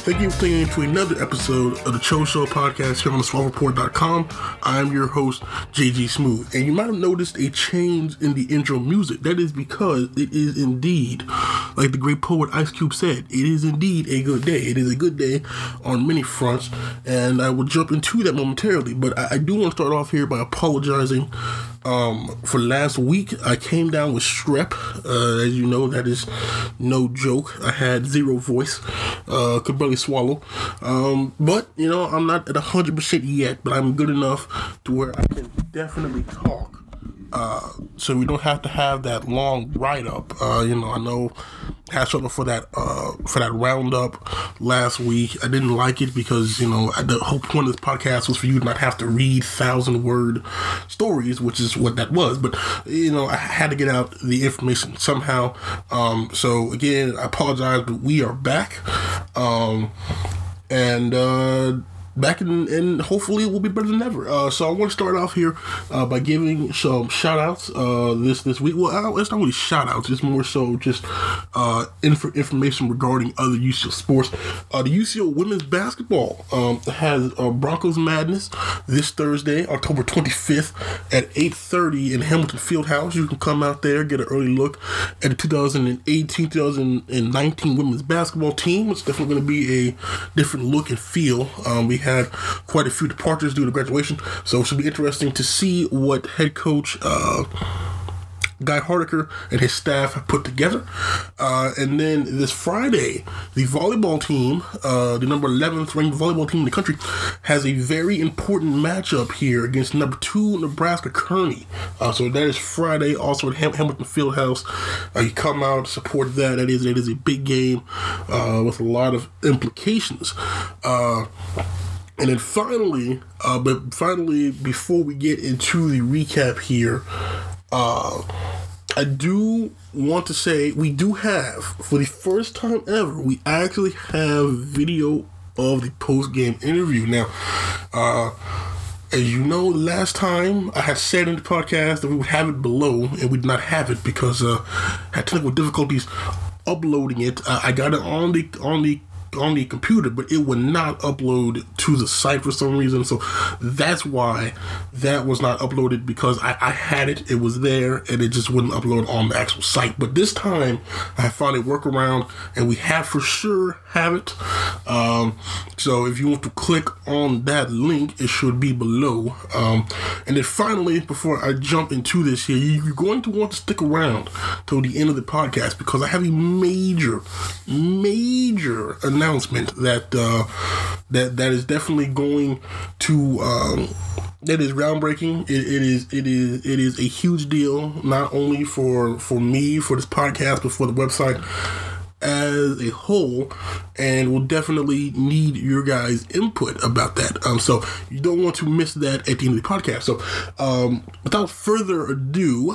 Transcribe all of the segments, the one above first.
Thank you for tuning in to another episode of the Cho Show podcast here on theswamreport.com. I'm your host, JG Smooth. And you might have noticed a change in the intro music. That is because it is indeed, like the great poet Ice Cube said, it is indeed a good day. It is a good day on many fronts, and I will jump into that momentarily. But I do want to start off here by apologizing for last week. I came down with strep. As you know, that is no joke. I had zero voice. Could barely swallow. But, you know, I'm not at 100% yet, but I'm good enough to where I can definitely talk. So we don't have to have that long write-up. I know I had something for that roundup last week. I didn't like it because, the whole point of this podcast was for you to not have to read 1,000-word stories, which is what that was. But, I had to get out the information somehow. So, again, I apologize, but we are back. Back and hopefully it will be better than ever. So I want to start off here by giving some shout outs this week. Well, it's not really shout outs, it's more so just information regarding other UCO sports. The UCO women's basketball has Broncos Madness this Thursday, October 25th at 8:30 in Hamilton Fieldhouse. You can come out there, get an early look at the 2018-2019 women's basketball team. It's definitely going to be a different look and feel. We had quite a few departures due to graduation, so it should be interesting to see what head coach Guy Hardiker and his staff have put together. And then this Friday, the volleyball team, the number 11th ranked volleyball team in the country, has a very important matchup here against number 2 Nebraska Kearney. So that is Friday, also at Hamilton Fieldhouse. You come out, support that. That is a big game with a lot of implications. And then finally, before we get into the recap here, I do want to say we do have, for the first time ever, we actually have video of the post-game interview. Now, as you know, last time I had said in the podcast that we would have it below, and we did not have it because I had technical difficulties uploading it. I got it on the computer, but it would not upload to the site for some reason, so that's why that was not uploaded, because I had it was there, and it just wouldn't upload on the actual site. But this time I found a workaround, and we have for sure have it. So if you want to click on that link, it should be below. And then finally, before I jump into this here, you're going to want to stick around till the end of the podcast, because I have a major announcement that is definitely going to that is groundbreaking. It is a huge deal, not only for me, for this podcast, but for the website as a whole, and we'll definitely need your guys' input about that. So you don't want to miss that at the end of the podcast. So without further ado,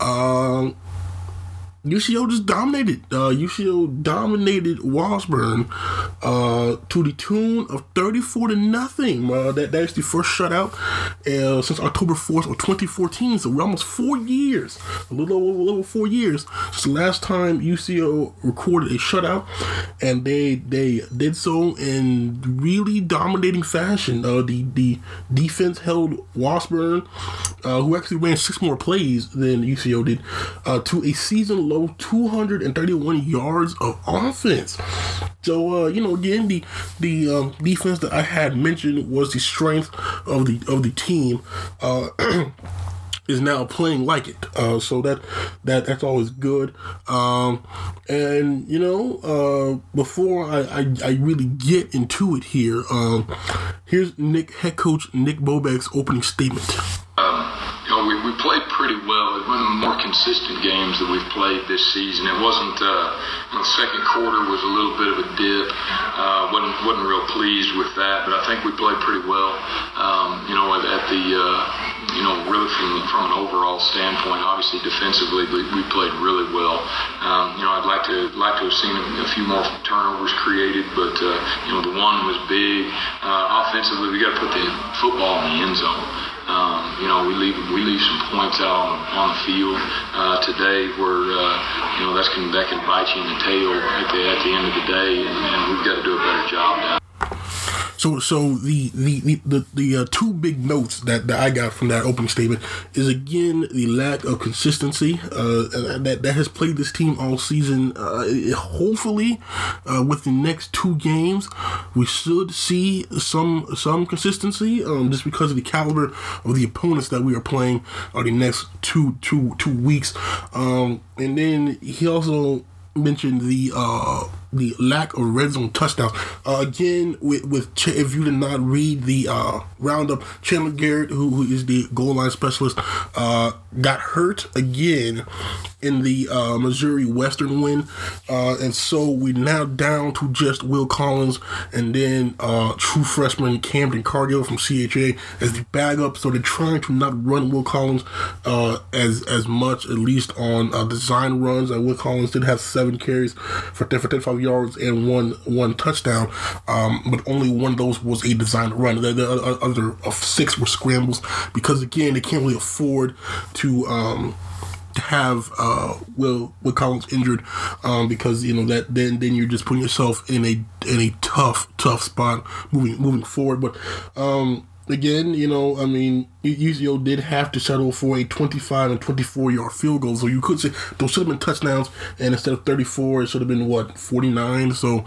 UCO just dominated. UCO dominated Washburn to the tune of 34-0. That's the first shutout since October 4th of 2014. So we're almost 4 years, a little over 4 years since the last time UCO recorded a shutout, and they did so in really dominating fashion. The defense held Washburn, who actually ran 6 more plays than UCO did, to a season low 231 yards of offense. So again, the defense that I had mentioned was the strength of the team. Is now playing like it. So that's always good. And before I really get into it here, here's head coach Nick Bobek's opening statement. We played pretty well. It was one of the more consistent games that we've played this season. It wasn't, the second quarter was a little bit of a dip. Wasn't real pleased with that, but I think we played pretty well. Really from an overall standpoint, obviously defensively, we played really well. I'd like to have seen a few more turnovers created, but the one was big. Offensively, we got to put the football in the end zone. We leave some points out on the field today where that can bite you in the tail at the end of the day, and we've got to do a better job now. So the two big notes that I got from that opening statement is, again, the lack of consistency that has plagued this team all season. Hopefully, with the next two games, we should see some consistency, just because of the caliber of the opponents that we are playing the next two weeks. And then he also mentioned the lack of red zone touchdowns. Again, with if you did not read the roundup, Chandler Garrett, who is the goal line specialist, got hurt again in the Missouri Western win, and so we're now down to just Will Collins and then true freshman Camden Cargill from CHA as the backup. So they're trying to not run Will Collins as much, at least on design runs. Will Collins did have 7 carries for 35 yards and one touchdown, but only one of those was a designed run. The other of 6 were scrambles, because again, they can't really afford to have Will Collins injured, because that then you're just putting yourself in a tough spot moving forward. But again, UCO did have to settle for a 25 and 24-yard field goal. So you could say those should have been touchdowns, and instead of 34, it should have been 49. So,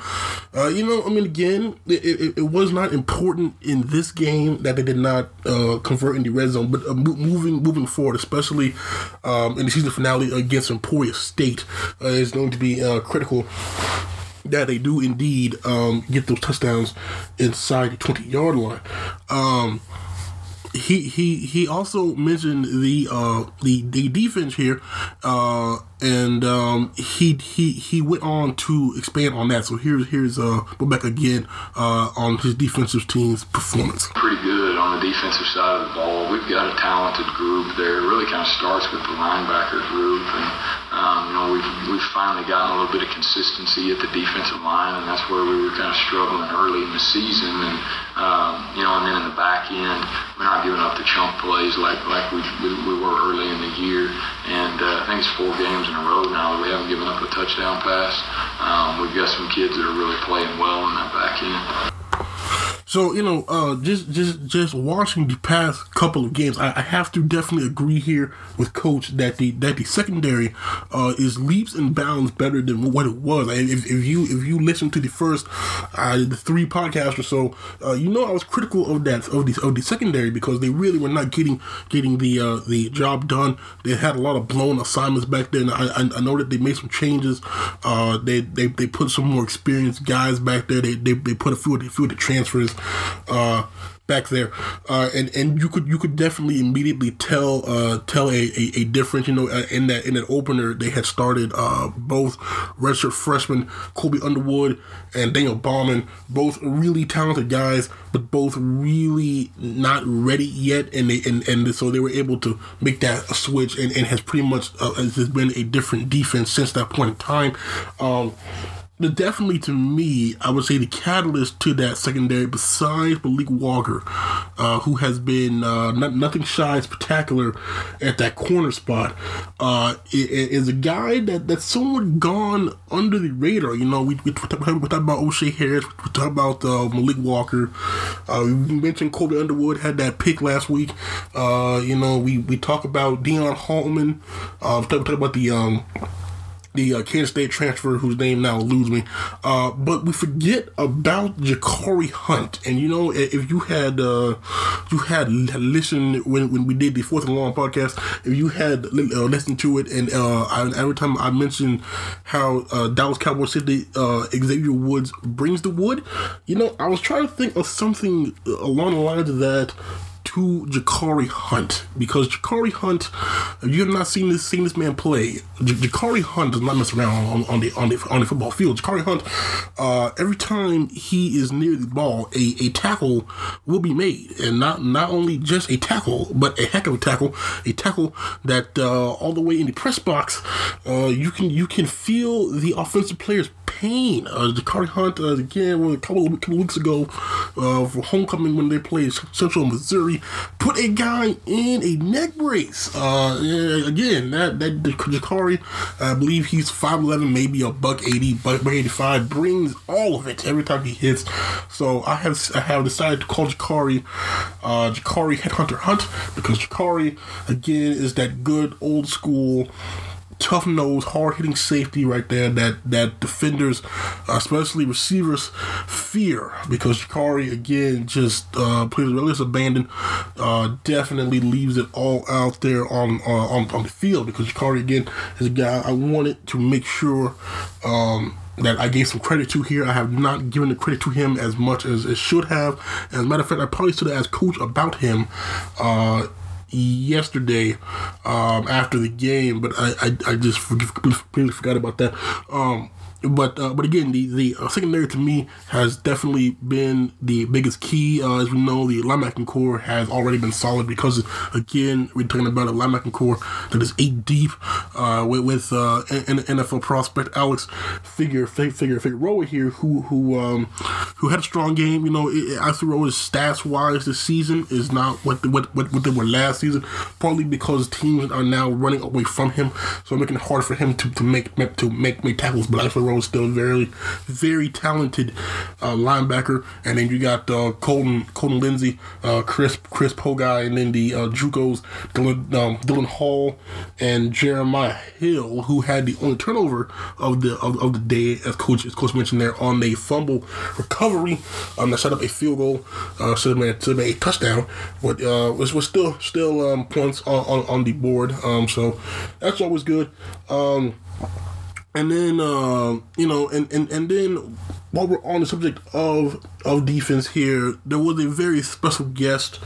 again, it was not important in this game that they did not convert in the red zone. But moving forward, especially in the season finale against Emporia State, is going to be critical that they do indeed get those touchdowns inside the 20-yard line. He also mentioned the defense here, and he went on to expand on that. So here's Rebecca again on his defensive team's performance. Pretty good on the defensive side of the ball. We've got a talented group there. It really kind of starts with the linebacker group, and we've finally gotten a little bit of consistency at the defensive line, and that's where we were kind of struggling early in the season. And and then in the back end, we're not giving up the chunk plays like we were early in the year. And I think it's 4 games in a row now that we haven't given up a touchdown pass. We've got some kids that are really playing well in that back end. So, just watching the past couple of games, I have to definitely agree here with Coach that the secondary is leaps and bounds better than what it was. If you listen to the first the 3 podcasts or so, I was critical of the secondary, because they really were not getting the job done. They had a lot of blown assignments back there, and I know that they made some changes. They put some more experienced guys back there. They put a few of the transfers back there, and you could definitely immediately tell a difference. In that opener, they had started both redshirt freshmen Colby Underwood and Daniel Bauman, both really talented guys, but both really not ready yet, and so they were able to make that switch, and has pretty much has been a different defense since that point in time. Definitely, to me, I would say the catalyst to that secondary, besides Malik Walker, who has been nothing shy spectacular at that corner spot, is a guy that's somewhat gone under the radar. We talk about O'Shea Harris, we talk about Malik Walker. We mentioned Colby Underwood had that pick last week. We talk about Deion Hallman. We talk about the Kansas State transfer, whose name now eludes me, but we forget about Ja'Cory Hunt. And if you had listened when we did the 4th and Long podcast, if you had listened to it, and every time I mentioned how Dallas Cowboys said Xavier Woods brings the wood, I was trying to think of something along the lines of that to Ja'Cory Hunt, because Ja'Cory Hunt, if you have not seen this man play, Ja'Cory Hunt does not mess around on the football field. Ja'Cory Hunt, every time he is near the ball, a tackle will be made, and not only just a tackle, but a heck of a tackle that all the way in the press box, you can feel the offensive players Payne. Jakari Hunt, again, a couple of weeks ago for homecoming when they played Central Missouri, put a guy in a neck brace. Again, that Jakari, I believe he's 5'11", maybe a $180, $185, brings all of it every time he hits. So I have decided to call Jakari Headhunter Hunt, because Jakari, again, is that good old school tough nose, hard hitting safety right there that defenders, especially receivers, fear, because Jakari, again, just plays relentless abandon, definitely leaves it all out there on the field, because Jakari, again, is a guy I wanted to make sure that I gave some credit to here. I have not given the credit to him as much as it should have. As a matter of fact, I probably should have asked Coach about him yesterday after the game, but I just completely forgot about that. But again, the secondary to me has definitely been the biggest key. As we know, the linebacking core has already been solid because, again, we're talking about a linebacking core that is 8 deep with an NFL prospect, Alex Figueroa here, who had a strong game. You know, Figueroa's stats-wise this season is not what they were last season, partly because teams are now running away from him, so making it hard for him to make tackles. But Figueroa is still a very, very talented linebacker. And then you got Colton Lindsay, Chris Pogai, and then the JUCOs, Dylan Hall and Jeremiah Hill, who had the only turnover of the day, as coach mentioned there, on a fumble recovery that set up a field goal, should have been a touchdown, but was still points on the board. So that's always good. And then, and then while we're on the subject of defense here, there was a very special guest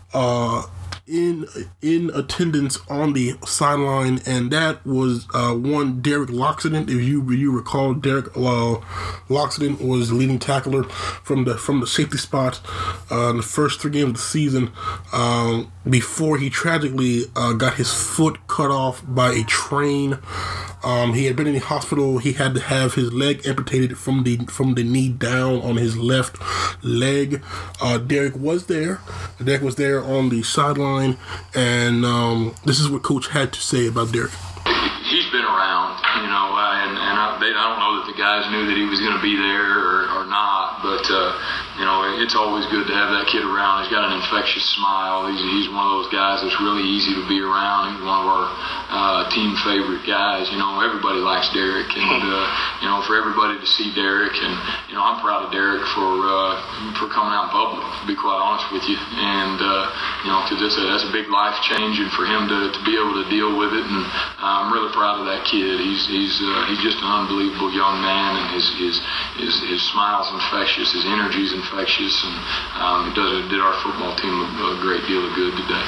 in attendance on the sideline, and that was one Derek Loxodon. If you recall, Derek Loxodon was the leading tackler from the safety spot in the first 3 games of the season, before he tragically got his foot cut off by a train. He had been in the hospital. He had to have his leg amputated from the knee down on his left leg. Derek was there. Derek was there on the sideline, and this is what Coach had to say about Derek. He's been around, and I don't know that the guys knew that he was going to be there or not, but it's always good to have that kid around. He's got an infectious smile. He's one of those guys that's really easy to be around. He's one of our team favorite guys. Everybody likes Derek, and for everybody to see Derek, and I'm proud of Derek for coming out in public, to be quite honest with you, and because that's a big life change, and for him to be able to deal with it, and I'm really proud of that kid. He's just an unbelievable young man, and his smile's infectious, his energy's infectious, and it did our football team a great deal of good today.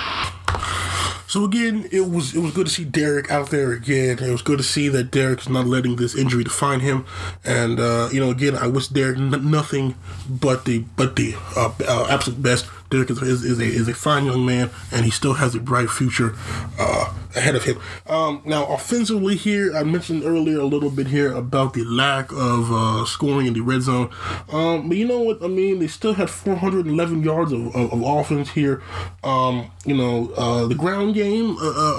So again, it was good to see Derek out there again. It was good to see that Derek's not letting this injury define him. And again, I wish Derek nothing but the absolute best. Derek is a fine young man, and he still has a bright future ahead of him. Now, offensively here, I mentioned earlier a little bit here about the lack of scoring in the red zone. But you know what I mean? They still had 411 yards of offense here. The ground game,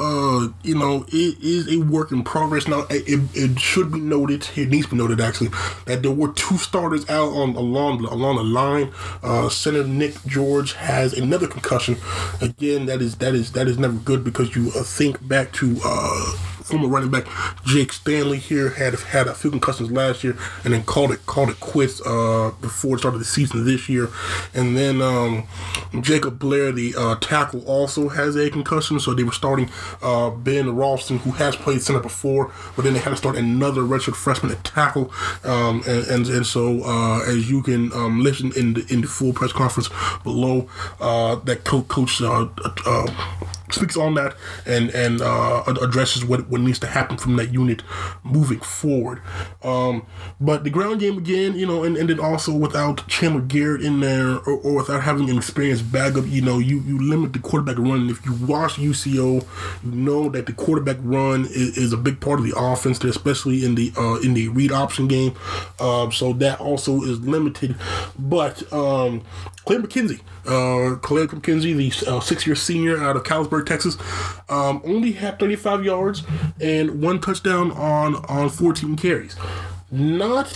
it is a work in progress. Now, it should be noted, it needs to be noted actually, that there were 2 starters out along the line. Center Nick George has another concussion. Again, that is never good, because you think back to former running back Jake Stanley here had a few concussions last year, and then called it quits before the start of the season this year. And then Jacob Blair, the tackle, also has a concussion, so they were starting Ben Ralston, who has played center before, but then they had to start another redshirt freshman at tackle. And so as you can listen in the full press conference below, that coach speaks on that and addresses what needs to happen from that unit moving forward. But the ground game again, and then also without Chandler Garrett in there or without having an experienced backup, you limit the quarterback run. And if you watch UCO, you know that the quarterback run is a big part of the offense, especially in the read option game. So that also is limited. But Clay McKenzie, the 6-year senior out of Callisburg, Texas, only had 35 yards and 1 touchdown on 14 carries. Not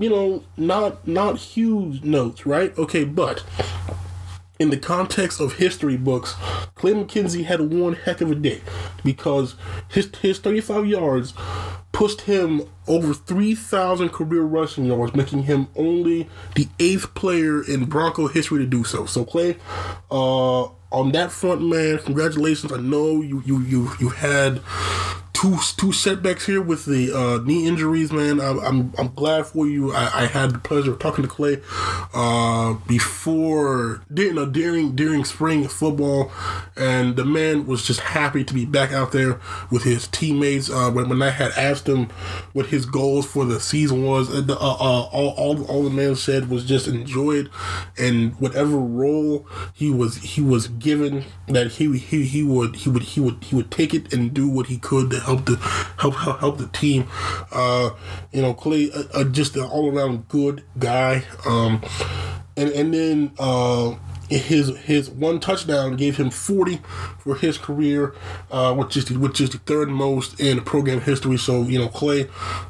huge notes, right? Okay, but in the context of history books, Clay McKenzie had one heck of a day because his 35 yards pushed him over 3,000 career rushing yards, making him only the 8th player in Bronco history to do so. So Clay, on that front, man, congratulations. I know you had two setbacks here with the knee injuries, man. I'm glad for you. I had the pleasure of talking to Clay during spring football, and the man was just happy to be back out there with his teammates. When I had asked him what his goals for the season was, all the man said was just enjoy it, and whatever role he was given, that he would take it and do what he could to help the team. Clay, just an all around good guy. And then his 1 touchdown gave him 40 for his career, which is the third most in program history. So Clay,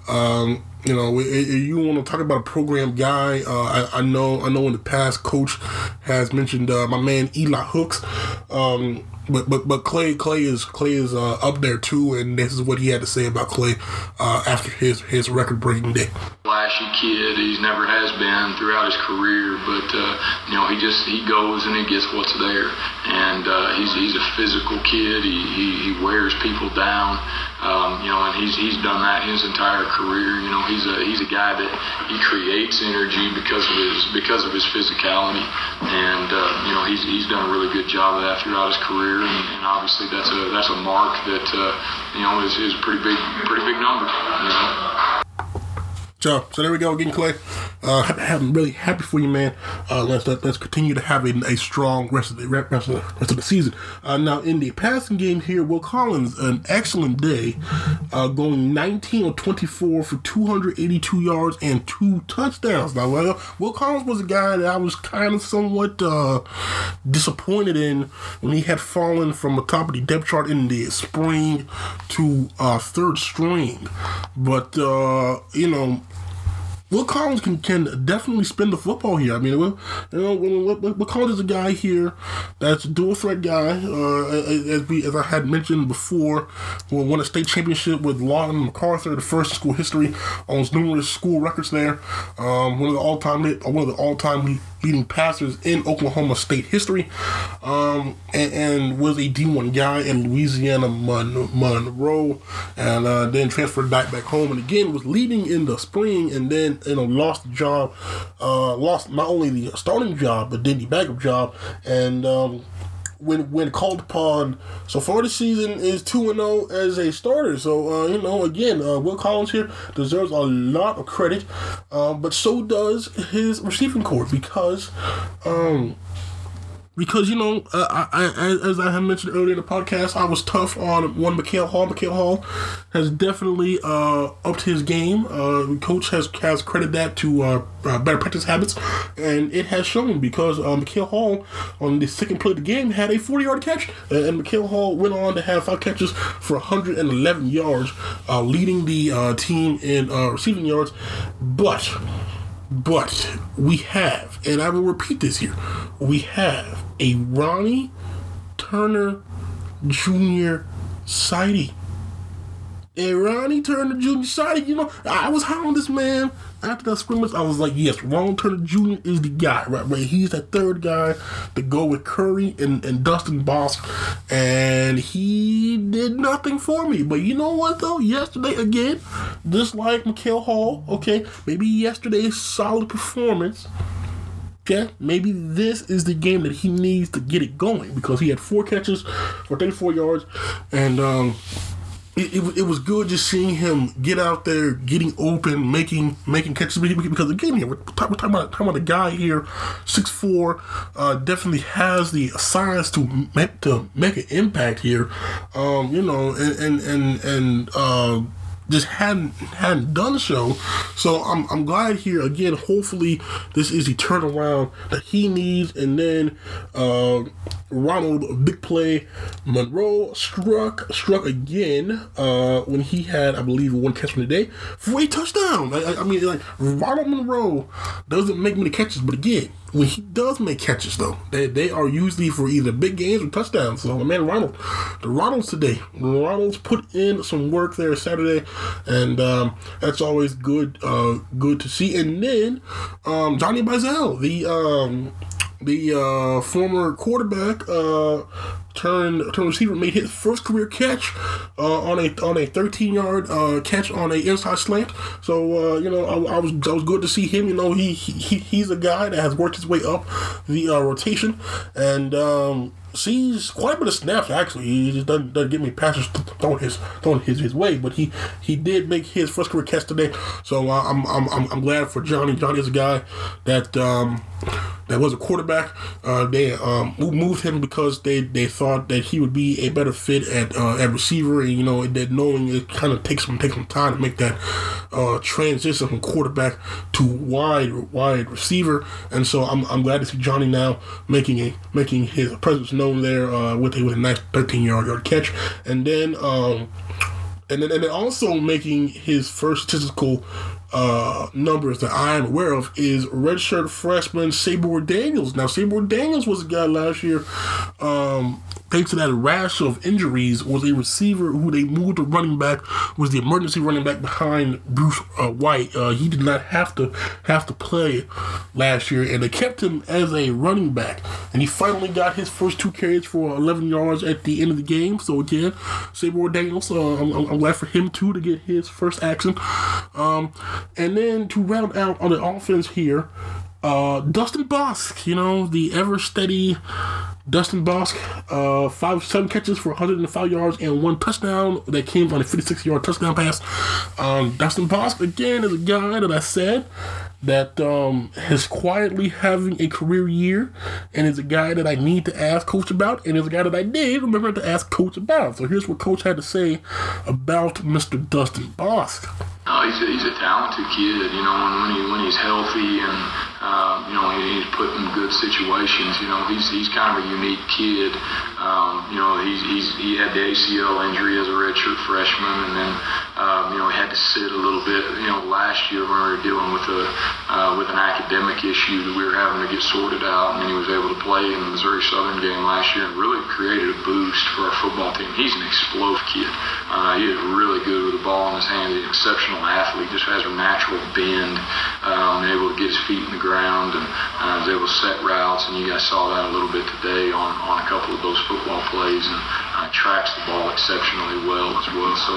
you want to talk about a program guy? I know in the past, Coach has mentioned my man Eli Hooks. But Clay is up there too, and this is what he had to say about Clay after his record-breaking day. Flashy kid, he never has been throughout his career, but he goes and he gets what's there, and he's a physical kid. He wears people down, and he's done that his entire career. He's a guy that he creates energy because of his physicality, and he's done a really good job of that throughout his career. And obviously that's a mark that is a pretty big number. So there we go again, Clay. I'm really happy for you, man. Let's continue to have a strong rest of the season. Now in the passing game here, Will Collins, an excellent day, going 19 of 24 for 282 yards and 2 touchdowns. Now, Will Collins was a guy that I was kind of somewhat disappointed in when he had fallen from the top of the depth chart in the spring to 3rd string, but Will Collins can definitely spin the football here. I mean, Will Collins is a guy here that's a dual threat guy. As I had mentioned before, won a state championship with Lawton MacArthur, the first in school history, owns numerous school records there. One of the all-time leading passers in Oklahoma State history, and was a D1 guy in Louisiana Monroe, and then transferred back home, and again was leading in the spring, and then lost the job, lost not only the starting job but then the backup job, and when called upon so far this season is 2-0 as a starter. So again, Will Collins here deserves a lot of credit, but so does his receiving corps because as I had mentioned earlier in the podcast, I was tough on one Mikael Hall. Mikael Hall has definitely upped his game. Coach has credited that to better practice habits, and it has shown because Mikael Hall on the second play of the game had a 40-yard catch, and Mikael Hall went on to have 5 catches for 111 yards, leading the team in receiving yards. But we have, and I will repeat this here, we have a Ronnie Turner Jr. sighting. A Ronnie Turner Jr. sighting. I was high on this man after that scrimmage. I was like, yes, Ronnie Turner Jr. is the guy, right? He's that third guy to go with Curry and Dustin Bosk, and he did nothing for me. But you know what, though? Yesterday, again, just like Mikael Hall, okay, maybe yesterday's solid performance okay, maybe this is the game that he needs to get it going, because he had 4 catches for 34 yards, and it was good just seeing him get out there, getting open, making catches, because again, here we're talking about a guy here, 6'4", definitely has the size to make an impact here, and just hadn't done so. So I'm glad here again. Hopefully this is the turnaround that he needs. And then Ronald, big play, Monroe struck again when he had, I believe, 1 catch from the day for a touchdown. I mean, like, Ronald Monroe doesn't make many catches, but again, when he does make catches, though, they are usually for either big gains or touchdowns. So, man, the Ronalds today. The Ronalds put in some work there Saturday, and that's always good to see. And then Johnny Manziel, the former quarterback turned receiver, made his first career catch on a 13-yard catch on a inside slant. So I was good to see him. He's a guy that has worked his way up the rotation, and sees quite a bit of snaps. Actually, he just doesn't get me passes thrown his way, but he did make his first career catch today. So I'm glad for Johnny. Johnny is a guy that was a quarterback. They moved him because they thought that he would be a better fit at receiver, and that knowing it kind of takes some time to make that transition from quarterback to wide receiver. And so I'm glad to see Johnny now making his presence known there with a nice 13-yard catch, and then also making his first statistical numbers that I am aware of is redshirt freshman Sabor Daniels. Now, Sabor Daniels was a guy last year, thanks to that rash of injuries, was a receiver who they moved to running back, was the emergency running back behind Bruce White. He did not have to play last year, and they kept him as a running back, and he finally got his first 2 carries for 11 yards at the end of the game. So again, Sabor Daniels, I'm glad for him too to get his first action. And then to round out on the offense here, Dustin Bosk, the ever steady Dustin Bosk, 7 catches for 105 yards and 1 touchdown that came on a 56-yard touchdown pass. Dustin Bosk, again, is a guy that I said that is quietly having a career year, and is a guy that I need to ask Coach about, and is a guy that I did remember to ask Coach about. So here's what Coach had to say about Mr. Dustin Bosk. He's a talented kid, when he's healthy and, he's put in good situations. He's kind of a unique kid. He had the ACL injury as a redshirt freshman, and then, he had to sit a little bit, last year when we were dealing with an academic issue that we were having to get sorted out, and then he was able to play in the Missouri Southern game last year and really created a boost for our football team. He's an explosive kid. He is really good with the ball in his hand. He's an exceptional athlete, just has a natural bend, able to get his feet in the ground, and is able to set routes, and you guys saw that a little bit today on a couple of those football plays, and tracks the ball exceptionally well as well. So,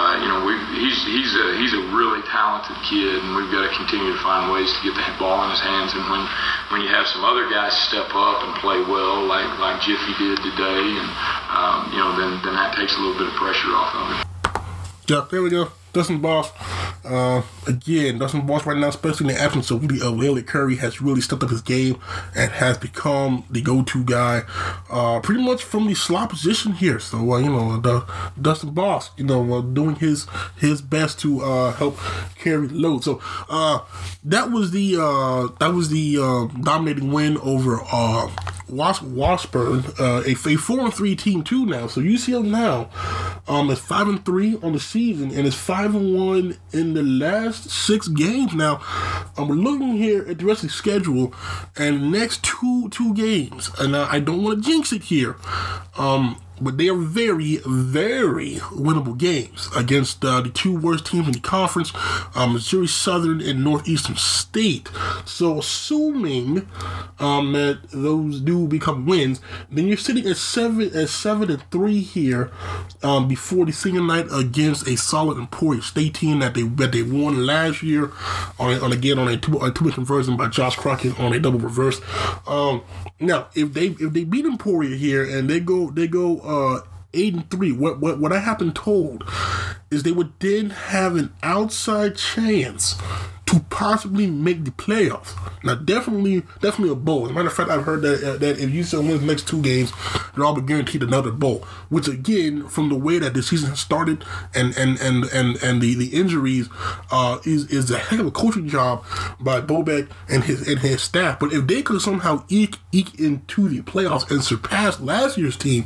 he's a really talented kid, and we've got to continue to find ways to get the ball in his hands. And when you have some other guys step up and play well, like Jiffy did today, and then that takes a little bit of pressure off of him. Yeah, there we go. Dustin Bosk. Again, Dustin Bosk right now, especially in the absence of Lily Curry, has really stepped up his game and has become the go-to guy pretty much from the slot position here. So, Dustin Bosk, doing his best to help carry the load. So, that was the dominating win over Washburn, a 4-3 team too now. So UCL now is 5-3 on the season and is 5-1 in the last 6 games. Now we're looking here at the rest of the schedule, and the next two games, and I don't want to jinx it here. but they are very, very winnable games against the two worst teams in the conference, Missouri Southern and Northeastern State. So assuming that those do become wins, then you're sitting at 7-3 here before the senior night against a solid Emporia State team that they won last year on a two-point conversion by Josh Crockett on a double reverse. Now, if they beat Emporia here and they go 8-3, what I have been told is they would then have an outside chance to possibly make the playoffs. Now, definitely a bowl. As a matter of fact, I've heard that if UCLA wins the next 2 games, they're all guaranteed another bowl. Which, again, from the way that the season has started and the injuries, is a heck of a coaching job by Bobek and his staff. But if they could somehow eke into the playoffs and surpass last year's team,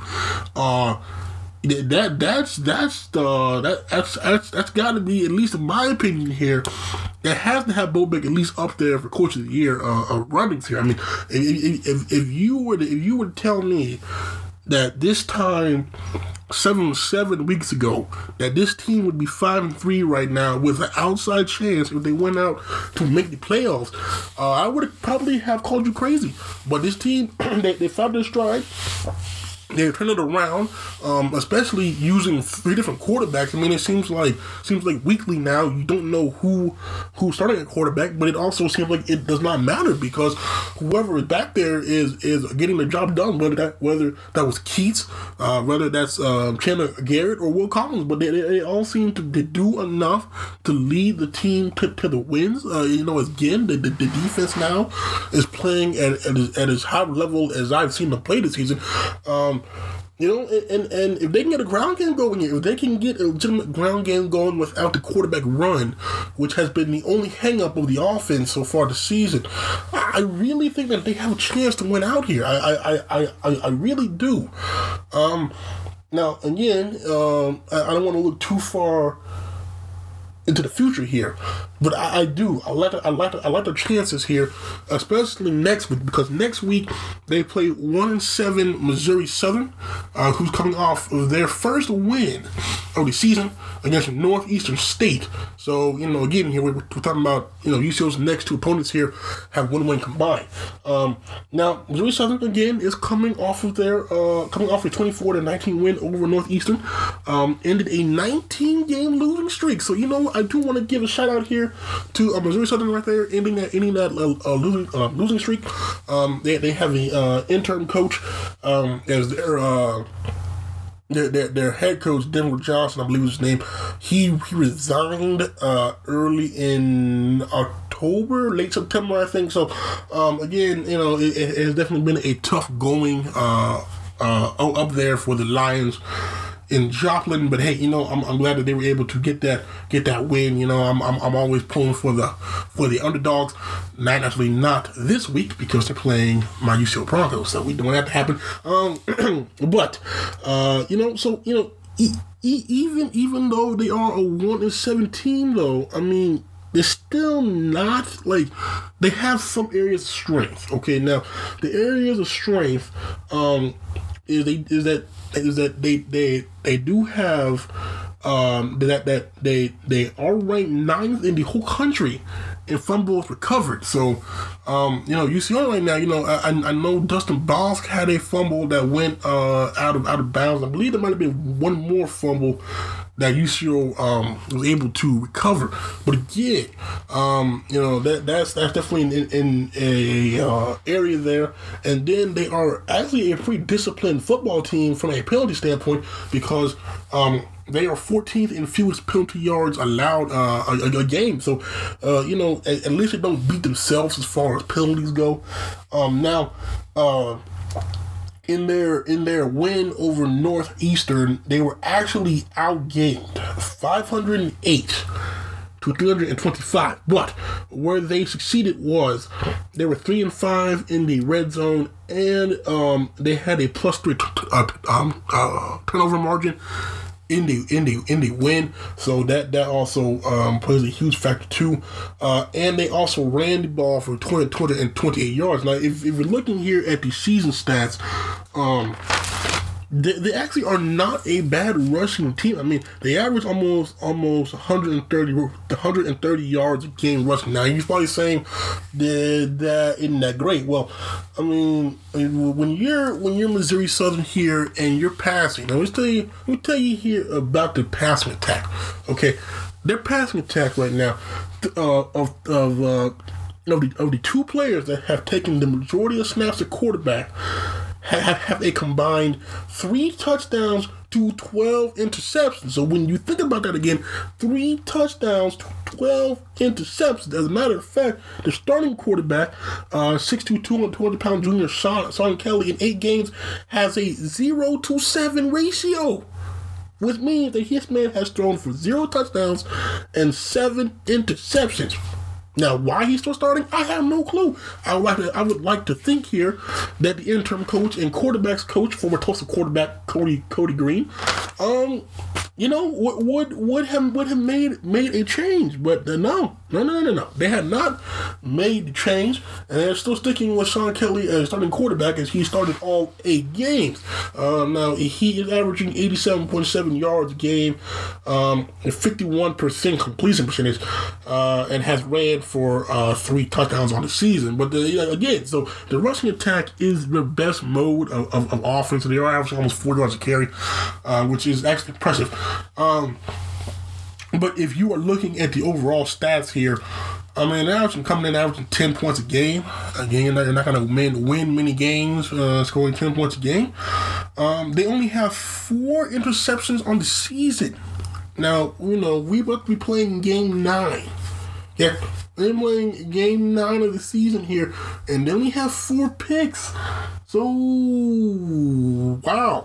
that's got to be, at least in my opinion here, that has to have Bobek at least up there for Coach of the Year runnings here. I mean, if you were to tell me that this time 7 weeks ago that this team would be 5-3 right now with an outside chance if they went out to make the playoffs, I would probably have called you crazy. But this team, they found their stride. They turned it around, especially using 3 different quarterbacks. I mean, it seems like weekly now you don't know who's starting at quarterback, but it also seems like it does not matter because whoever is back there is getting the job done. Whether that was Keats, whether that's Chandler Garrett or Will Collins, but they all seem to do enough to lead the team to the wins. Again, the defense now is playing at as high level as I've seen them play this season. And if they can get a ground game going here, if they can get a legitimate ground game going without the quarterback run, which has been the only hang-up of the offense so far this season, I really think that they have a chance to win out here. I really do. Now, again, I don't want to look too far into the future here, but I like the chances here, especially next week, because next week they play 1-7 Missouri Southern, who's coming off of their first win of the season against Northeastern State. So again here we're talking about UCLA's next 2 opponents here have 1 win combined. Now Missouri Southern again is coming off a 24-19 win over Northeastern, ended a 19-game losing streak. So I do want to give a shout out here to Missouri Southern right there, ending that losing streak. They have a interim coach as their head coach, Denver Johnson, I believe was his name. He resigned early in October, late September, I think. So again, it has definitely been a tough going up there for the Lions in Joplin, but hey, I'm glad that they were able to get that win. I'm always pulling for the underdogs. Naturally not this week because they're playing my UCLA Broncos, so we don't want that to happen. But even though they are a 1-17 though, I mean, they're still not like, they have some areas of strength. Okay, now the areas of strength is that they do have that they are ranked 9th in the whole country in fumbles recovered. So UCLA right now, I know Dustin Bosk had a fumble that went out of bounds. I believe there might have been one more fumble that UCLA was able to recover. But again, that's definitely in a area there. And then they are actually a pretty disciplined football team from a penalty standpoint because they are 14th in fewest penalty yards allowed a game. So at least they don't beat themselves as far as penalties go. In their win over Northeastern, they were actually outgained 508 to 325. But where they succeeded was they were 3-5 in the red zone, and they had a +3 turnover margin in the win, so that also plays a huge factor too. And they also ran the ball for 228 yards. Now, if you're looking here at the season stats, they actually are not a bad rushing team. I mean, they average almost 130 yards a game rushing. Now, you're probably saying that isn't that great. Well, I mean, when you're Missouri Southern here and you're passing, now let me tell you here about the passing attack. Okay, their passing attack right now of the two players that have taken the majority of snaps at quarterback have a combined 3 touchdowns to 12 interceptions. So when you think about that again, 3 touchdowns to 12 interceptions. As a matter of fact, the starting quarterback, 6'2", 200-pound junior Sean Kelly, in 8 games has a 0-7 ratio, which means that his man has thrown for 0 touchdowns and 7 interceptions. Now, why he's still starting, I have no clue. I would like to think here that the interim coach and quarterbacks coach, former Tulsa quarterback Cody Green, would have made a change, but no. They had not made the change, and they're still sticking with Sean Kelly as starting quarterback as he started all 8 games. Now he is averaging 87.7 yards a game, 51% completion percentage, and has ran for 3 touchdowns on the season. But again, so the rushing attack is the best mode of offense. They are averaging almost 4 yards a carry, which is actually impressive. But if you are looking at the overall stats here, I mean, they're coming in averaging 10 points a game. Again, they're not going to win many games scoring 10 points a game. They only have 4 interceptions on the season. Now, we must be playing game 9. Yeah, they're playing game 9 of the season here, and they only have 4 picks. So, wow.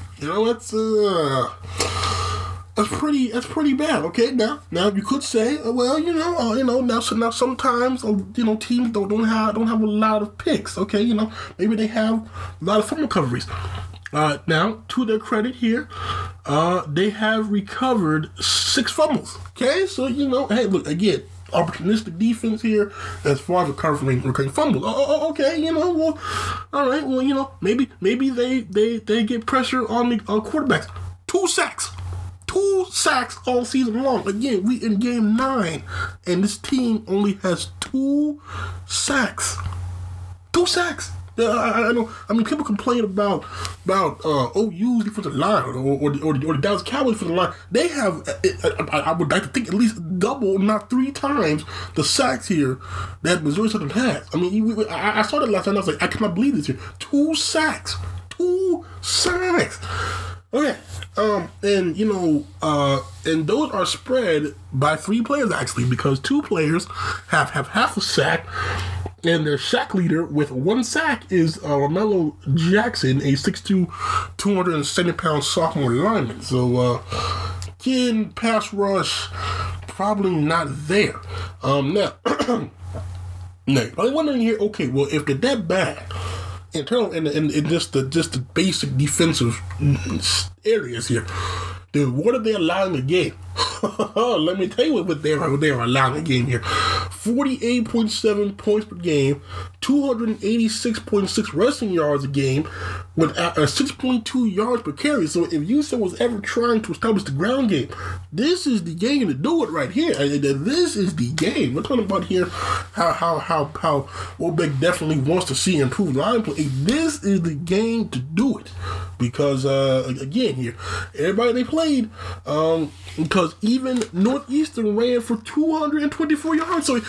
That's pretty bad. Okay, now you could say, now sometimes teams don't have a lot of picks. Okay, maybe they have a lot of fumble recoveries. Now, to their credit here, they have recovered 6 fumbles. Okay, so hey, look again. Opportunistic defense here as far as recovering fumbles. Okay, well, all right, well, maybe they get pressure on the quarterbacks. 2 sacks. 2 sacks all season long. Again, we in game 9, and this team only has 2 sacks. 2 sacks. I know. I mean, people complain about OU's defensive line or the Dallas Cowboys defensive line. They have, I would like to think, at least double, not 3 times, the sacks here that Missouri Southern has. I mean, I saw that last night. I was like, I cannot believe this here. 2 sacks. 2 sacks. Okay. And those are spread by 3 players actually, because 2 players have half a sack. And their sack leader with 1 sack is Romello Jackson, a 6'2", 270-pound sophomore lineman. So, again, pass rush, probably not there. Now, you're probably wondering here, okay, well, if they're that bad, in just the basic defensive areas here, then what are they allowing a game? Let me tell you what they're allowing a game here. 48.7 points per game, 286.6 rushing yards a game, with 6.2 yards per carry. So if UCF was ever trying to establish the ground game, this is the game to do it right here. This is the game. We're talking about here how Wobeck definitely wants to see improved line play. This is the game to do it. Because, again here, everybody they played, because even Northeastern ran for 224 yards. So,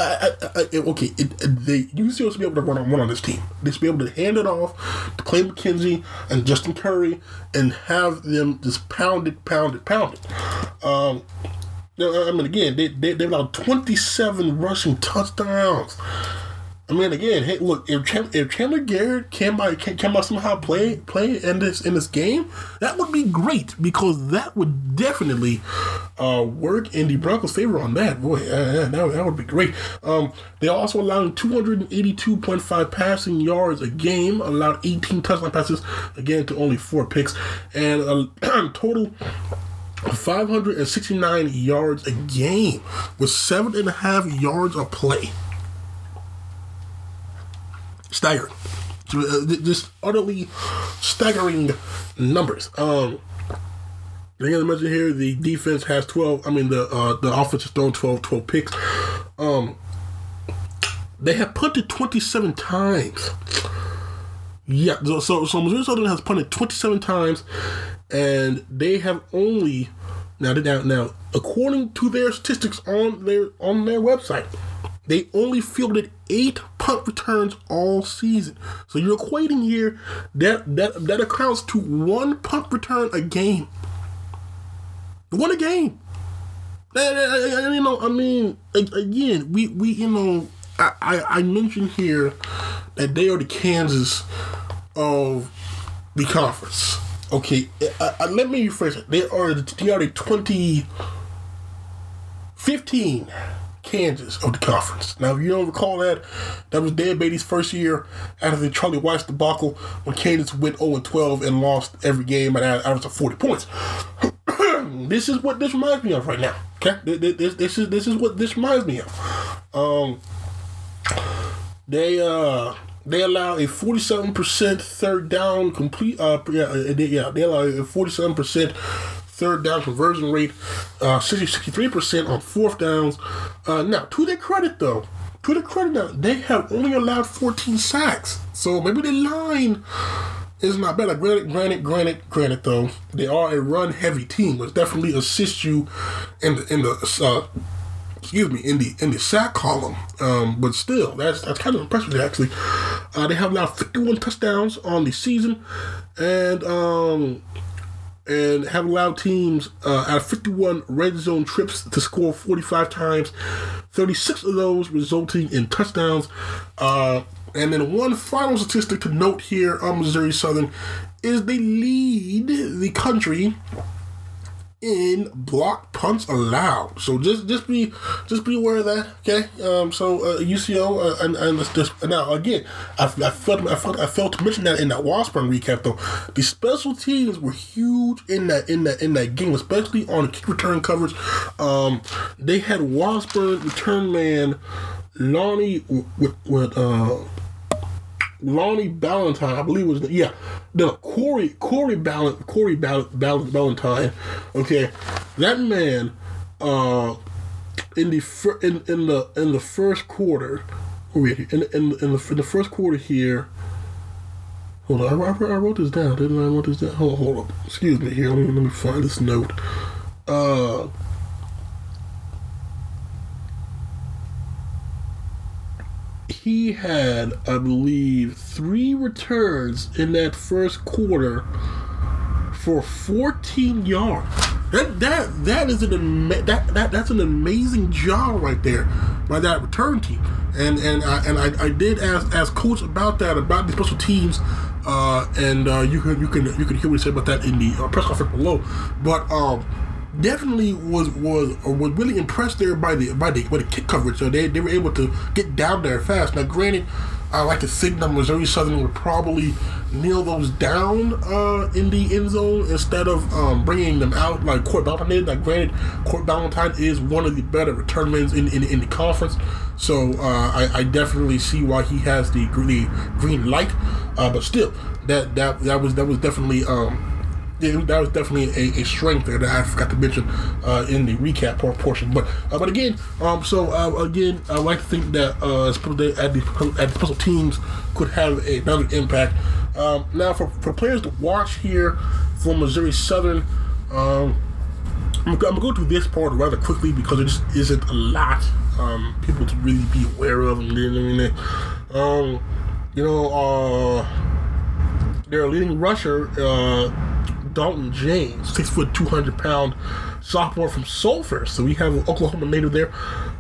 they UCF should be able to run on this team. They should be able to hand it off to Clay McKenzie and Justin Curry and have them just pound it. I mean, again, they allowed 27 rushing touchdowns. I mean, again, hey, look, if Chandler Garrett can somehow play in this game, that would be great, because that would definitely work in the Broncos' favor on that. Boy, that would be great. They also allowed 282.5 passing yards a game, allowed 18 touchdown passes, again, to only 4 picks, and a total 569 yards a game with 7.5 yards a play. Staggering. Just utterly staggering numbers. I gotta mention here the defense has 12. I mean the offense has thrown 12 picks. They have punted 27 times. Yeah, so Missouri Southern has punted 27 times, and they have only now according to their statistics on their website, they only fielded 8 punt returns all season. So you're equating here that accounts to 1 punt return a game. 1 a game. You know, I mean, again, we I mentioned here that they are the Kansas of the conference. Okay, let me rephrase it. They are the 2015 Kansas of the conference. Now, if you don't recall that was Dan Beatty's first year after the Charlie Weiss debacle when Kansas went 0-12 and lost every game at an average of 40 points. This is what this reminds me of right now. Okay, this is what this reminds me of. They allow a 47% third down complete. They allow a 47% third down conversion rate, 63% on fourth downs. Now, to their credit, they have only allowed 14 sacks. So maybe the line is not bad. Granted, though, they are a run-heavy team, which definitely assists you in the sack column. But still, that's kind of impressive, actually. They have now 51 touchdowns on the season, and have allowed teams out of 51 red zone trips to score 45 times, 36 of those resulting in touchdowns. And then one final statistic to note here on Missouri Southern is they lead the country in block punts allowed. So just be aware of that. Okay. UCO and this now again, I failed to mention that in that Washburn recap though. The special teams were huge in that game, especially on kick return coverage. They had Washburn return man Lonnie Lonnie Ballantyne, I believe was Corey Ballantyne. Okay, that man in the first quarter. In the first quarter here. Hold on, I wrote this down. Didn't I wrote this down? Hold on. Excuse me here. Let me find this note. He had, I believe, 3 returns in that first quarter for 14 yards. That's an amazing job right there by that return team. And I did ask Coach about the special teams, and you can hear what he said about that in the press conference below. But definitely was really impressed there by the kick coverage. So they were able to get down there fast. Now, granted, I like to think that Missouri Southern would probably kneel those down in the end zone instead of bringing them out like Court Ballantyne did. Like, granted, Court Ballantyne is one of the better return men in the conference. So I definitely see why he has the green light. But still, that was definitely. That was definitely a strength there that I forgot to mention in the recap portion. But again, again, I like to think that at the special teams could have another impact. Now, for players to watch here from Missouri Southern, I'm gonna go through this part rather quickly because there just isn't a lot people to really be aware of. Their leading rusher. Dalton James, 6 foot, 200-pound sophomore from Sulphur. So we have an Oklahoma native there.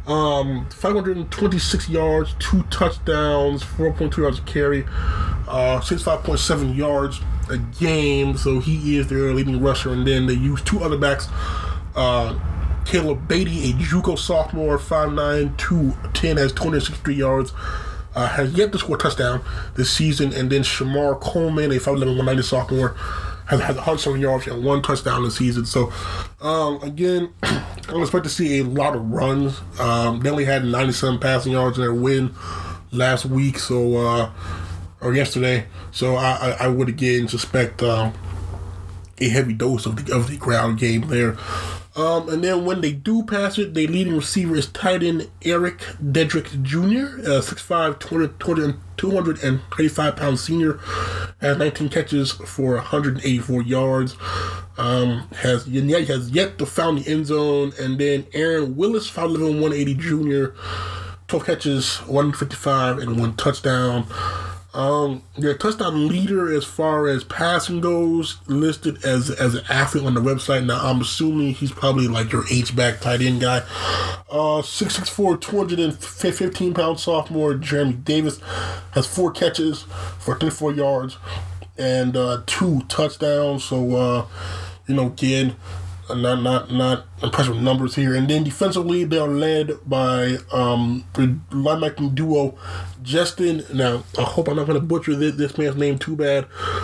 526 yards, 2 touchdowns, 4.2 yards a carry, 65.7 yards a game. So he is their leading rusher. And then they use 2 other backs. Caleb Beatty, a JUCO sophomore, 5'9", 210, has 263 yards. Has yet to score a touchdown this season. And then Shamar Coleman, a 5'11", 190 sophomore, has 107 yards and 1 touchdown this season. So, again, I don't expect to see a lot of runs. They only had 97 passing yards in their win last week. So, or yesterday. So I would again suspect a heavy dose of the ground game there. And then when they do pass it, their leading receiver is tight end Eric Dedrick Jr., 6'5", 235-pound senior, has 19 catches for 184 yards. Has yet to found the end zone. And then Aaron Willis, 5'11", 180 junior, 12 catches, 155, and 1 touchdown. Their touchdown leader as far as passing goes listed as an athlete on the website. Now I'm assuming he's probably like your H-back tight end guy. 6'4", 215-pound sophomore Jeremy Davis has 4 catches for 34 yards and 2 touchdowns. So again, not impressive numbers here. And then defensively, they are led by the linebacking duo Justin. Now I hope I'm not going to butcher this man's name too bad.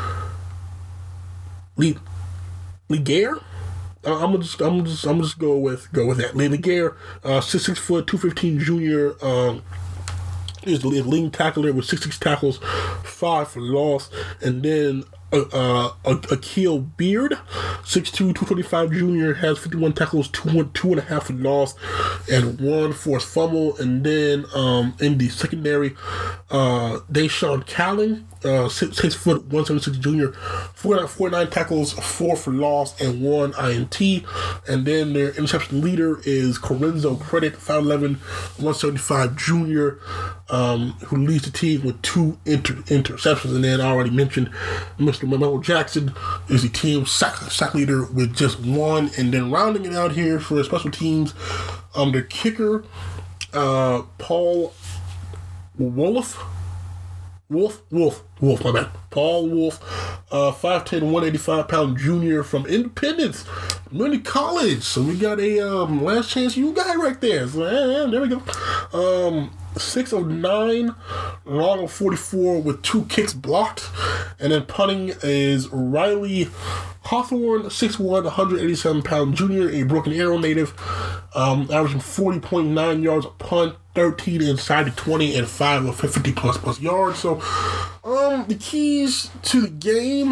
Legare. I'm just go with that. Legare, 6 foot, 215 junior. Is the leading tackler with 66 tackles, 5 for loss, and then Akil Beard, 6'2", 225 junior, has 51 tackles, 2.5 for loss, and 1 forced fumble. And then in the secondary, Deshaun Calling, 6 foot, 176 junior, 49 tackles, 4 for loss, and 1 INT. And then their interception leader is Corenzo Credit, 5'11", 175 junior, who leads the team with 2 interceptions. And then I already mentioned Mr. Memo Jackson is the team sack leader with just 1. And then rounding it out here for special teams, their kicker, Paul Wolf, my bad. Paul Wolf, 5'10", 185-pound junior from Independence Community College. So we got a last chance you guy right there. So, there we go. 6 of 9, long of 44 with 2 kicks blocked. And then punting is Riley Hawthorne, 6'1", 187-pound junior, a Broken Arrow native, averaging 40.9 yards a punt, 13 inside the 20, and 5 of 50 plus yards. So, the keys to the game,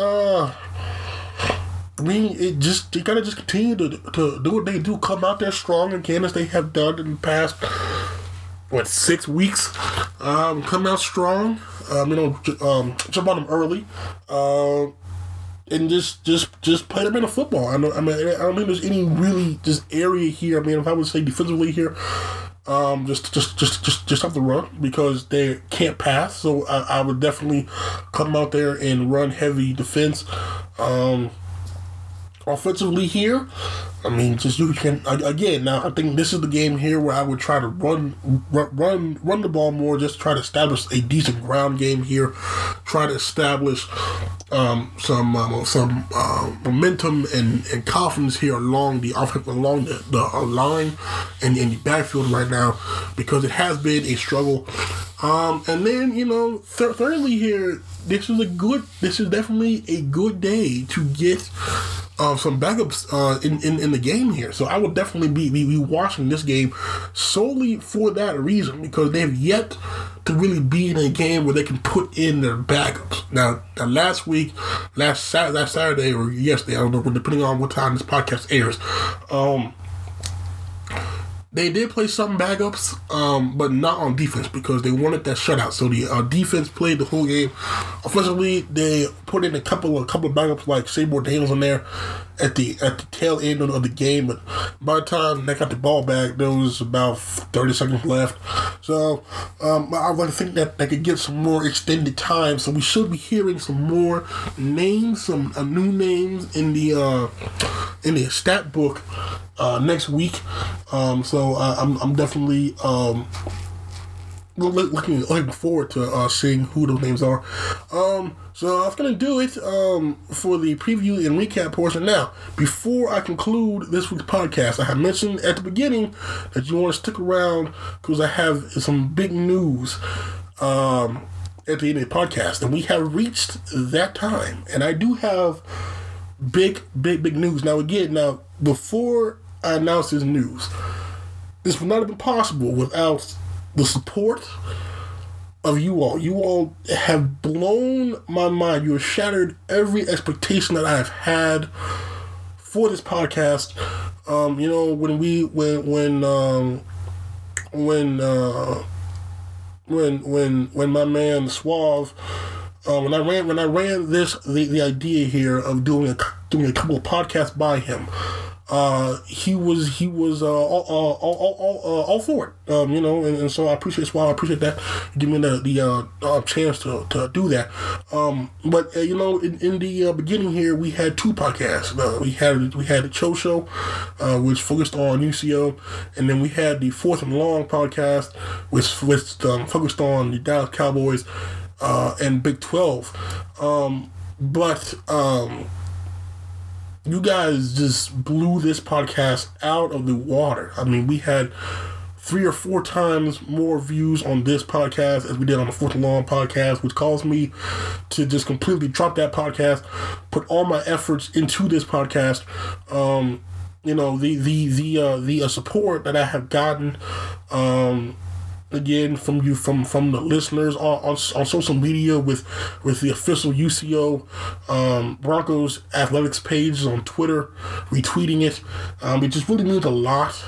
they gotta just continue to do what they do, come out there strong again as they have done in the past 6 weeks. Come out strong. Jump on them early. And just play them in a football. I don't think there's any really just area here. I mean, if I would say defensively here, just have to run because they can't pass. So I would definitely come out there and run heavy defense. Offensively here, I mean, just you can again. Now I think this is the game here where I would try to run the ball more. Just try to establish a decent ground game here. Try to establish some momentum and confidence here along the line and in the backfield right now, because it has been a struggle. And then thirdly here, this is definitely a good day to get some backups in the game here. So I will definitely be watching this game solely for that reason, because they have yet to really be in a game where they can put in their backups. Now last Saturday or yesterday, I don't know, depending on what time this podcast airs, they did play some backups, but not on defense because they wanted that shutout. So the defense played the whole game. Offensively, they put in a couple of backups like Sabor Daniels in there at the tail end of the game. But by the time they got the ball back, there was about 30 seconds left. So I would like to think that they could get some more extended time. So we should be hearing some more names, some new names in the stat book next week. So I'm definitely looking forward to seeing who those names are. So I'm going to do it for the preview and recap portion. Now, before I conclude this week's podcast, I have mentioned at the beginning that you want to stick around because I have some big news at the end of the podcast. And we have reached that time. And I do have big news. Now, before I announce this news, this would not have been possible without the support of you all. You all have blown my mind. You have shattered every expectation that I have had for this podcast. You know, when my man Suave, when I ran the idea here of doing a couple of podcasts by him, he was all for it. You know, and so I appreciate Suave. I appreciate that. Give me the chance to do that. But you know, in the beginning here, we had two podcasts. We had the Cho Show, which focused on UCO, and then we had the Fourth and Long podcast, which focused on the Dallas Cowboys and Big 12. But you guys just blew this podcast out of the water. I mean, we had 3 or 4 times more views on this podcast as we did on the Fourth and Long podcast, which caused me to just completely drop that podcast, put all my efforts into this podcast. You know, the support that I have gotten, again, from the listeners on social media with the official UCO Broncos athletics page on Twitter, retweeting it. It just really means a lot.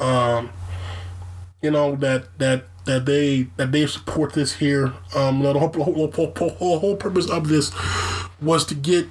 You know, that they support this here. You know, the whole purpose of this was to get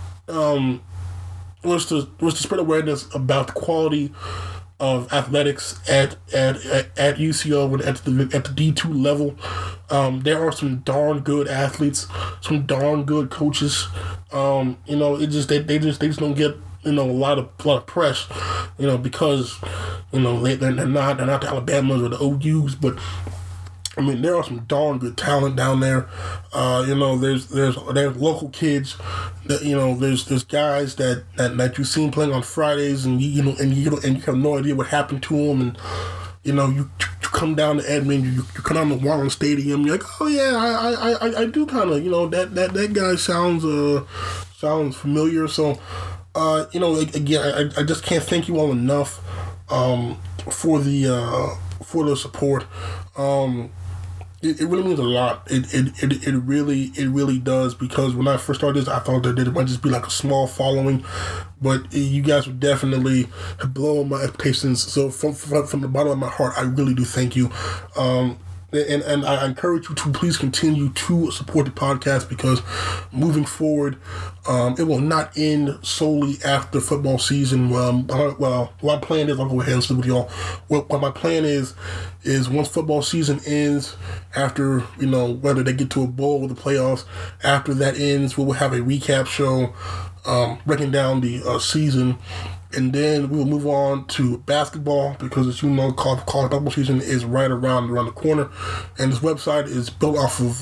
was to spread awareness about the quality of athletics at UCO and at the D2 level. There are some darn good athletes, some darn good coaches. You know, it just they just don't get, you know, a lot of press, you know, because, you know, they're not the Alabamas or the OUs, but I mean, there are some darn good talent down there. You know, there's local kids that, you know, there's guys that you've seen playing on Fridays, and you have no idea what happened to them, and you know, you come down to Edmond, you come down to Wallen Stadium, you're like, oh yeah, I do kind of, you know, that guy sounds familiar. So you know, again, I just can't thank you all enough for the support. It really means a lot. It really does, because when I first started this, I thought that it might just be like a small following, but you guys would definitely have blown my expectations. So from the bottom of my heart, I really do thank you. And I encourage you to please continue to support the podcast, because moving forward, it will not end solely after football season. Well, my plan is, I'll go ahead and sit with y'all. What my plan is once football season ends, after, you know, whether they get to a bowl or the playoffs, after that ends, we will have a recap show breaking down the season. And then we will move on to basketball, because, as you know, college basketball season is right around the corner. And this website is built off of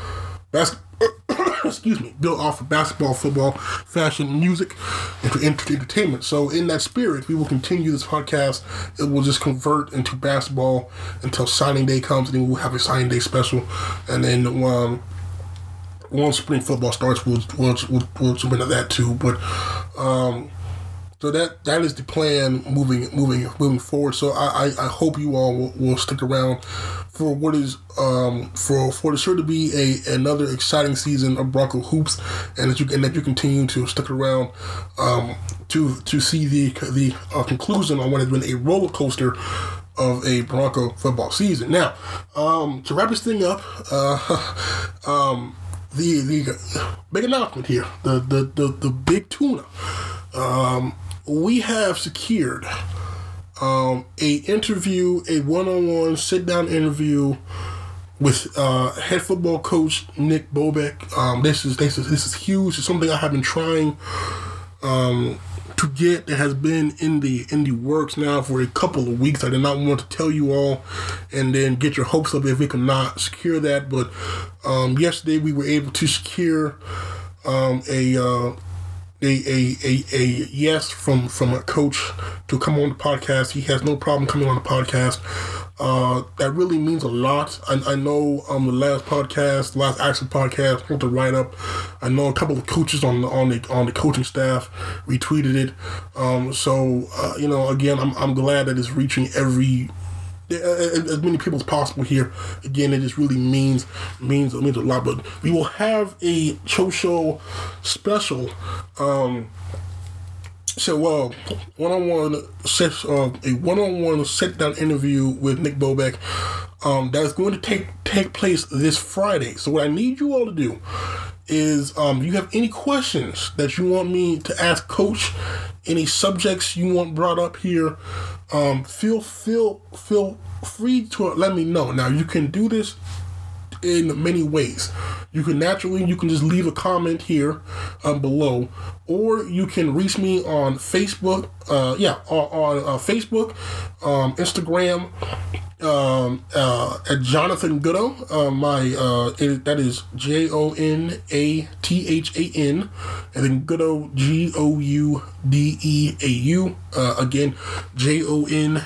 built off of basketball, football, fashion, music, and entertainment. So in that spirit, we will continue this podcast. It will just convert into basketball until signing day comes, and then we'll have a signing day special. And then once spring football starts, we'll jump into that too. But so that is the plan moving forward. So I hope you all will stick around for what is for sure to be another exciting season of Bronco hoops, and that you continue to stick around to see the conclusion on what has been a roller coaster of a Bronco football season. Now, to wrap this thing up, the big announcement here, the big tuna. We have secured a one-on-one sit-down interview with head football coach Nick Bobek. This is huge. It's something I have been trying to get. That has been in the works now for a couple of weeks. I did not want to tell you all and then get your hopes up if we could not secure that. But yesterday we were able to secure a yes from a coach to come on the podcast. He has no problem coming on the podcast. That really means a lot. I know the last Action podcast, wrote the write up. I know a couple of coaches on the coaching staff retweeted it. So you know, again, I'm glad that it's reaching every as many people as possible here. Again, it just really means a lot. But we will have a Cho special. One-on-one sit-down interview with Nick Bobek that is going to take place this Friday. So what I need you all to do is, if you have any questions that you want me to ask Coach, any subjects you want brought up here, feel free to let me know. Now, you can do this in many ways. You can just leave a comment here below, or you can reach me on Facebook, on Facebook, Instagram, at Jonathan Goodo. That is Jonathan, and then Goodo, Goudeau. Again, Jonathan,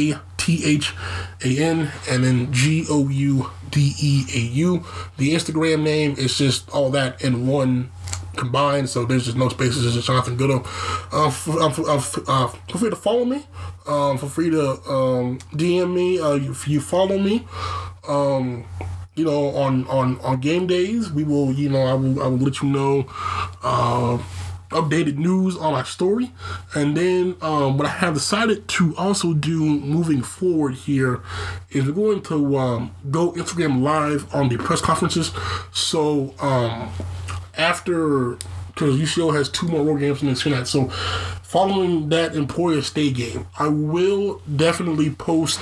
and then Goudeau. The Instagram name is just all that in one combined, so there's just no spaces. It's just Jonathan Goodo. Feel free to follow me. Feel free to DM me. If you follow me, on game days, we will. I will let you know updated news on our story. And then what I have decided to also do moving forward here is we're going to go Instagram live on the press conferences. So because UCO has 2 more road games in the tonight, so following that Emporia State game, I will definitely post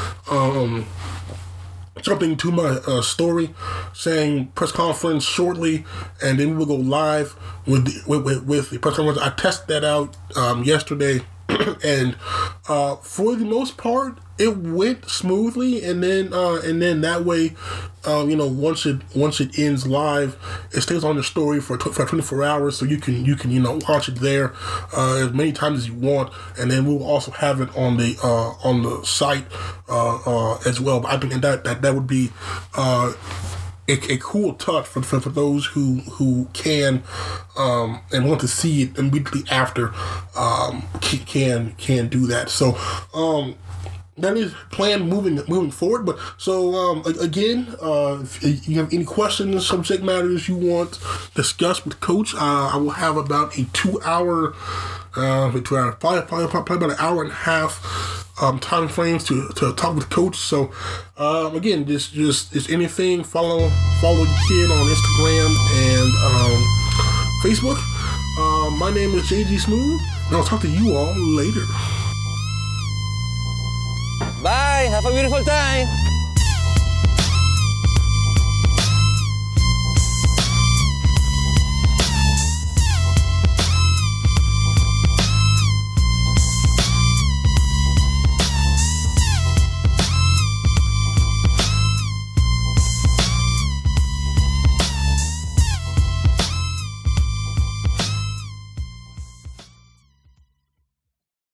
something to my story saying press conference shortly, and then we'll go live with the press conference. I tested that out yesterday, and for the most part, it went smoothly. And then that way, once it ends live, it stays on the story for 24 hours, so you can watch it there as many times as you want, and then we'll also have it on the site as well. But I think that would be a cool touch for those who can and want to see it immediately after can do that. So that is planned moving forward. But so again, if you have any questions, subject matters you want discussed with Coach, I will have about a 2 hour, probably about an hour and a half time frames to talk with Coach. So again, just anything, follow your kid on Instagram and Facebook. My name is JG Smooth, and I'll talk to you all later. Bye. Have a beautiful time.